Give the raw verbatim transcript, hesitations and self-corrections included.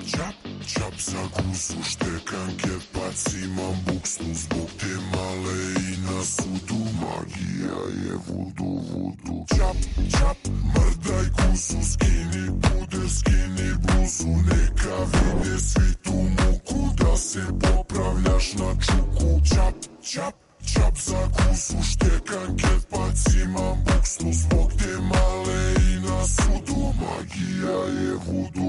Čap, čap za guzu, štekanke, pacimam buksnu zbog te male i na sudu. Magija je vudu, vudu. Čap, čap, mrdaj guzu, skini puder, skini bluzu. Neka vide svi tu muku, da se popravljaš na čuku. Čap, čap, čap za guzu, štekanke, pacimam buksnu zbog te male i na sudu. Magija je vudu.